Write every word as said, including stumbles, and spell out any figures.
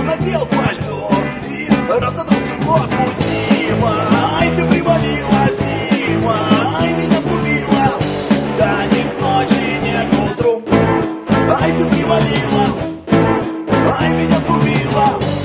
надел пальто и разодрался в кофту. Зима, ай, ты привалила, зима, ай, меня сгубила. Да ни к ночи, ни к утру, ай, ты привалила, ай, меня сгубила.